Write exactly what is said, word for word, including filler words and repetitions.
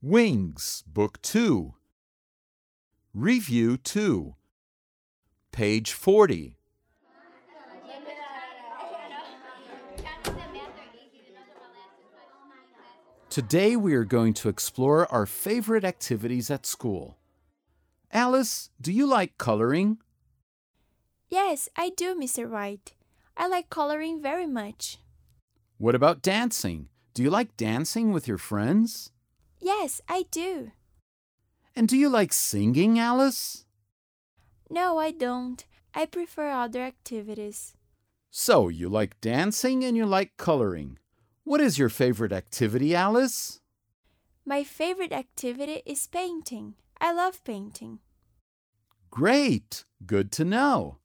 Wings, Book two. Review two. Page forty. Today we are going to explore our favorite activities at school. Alice, do you like coloring? Yes, I do, Mister White. I like coloring very much. What about dancing? Do you like dancing with your friends? Yes, I do. And do you like singing, Alice? No, I don't. I prefer other activities. So, you like dancing and you like coloring. What is your favorite activity, Alice? My favorite activity is painting. I love painting. Great! Good to know.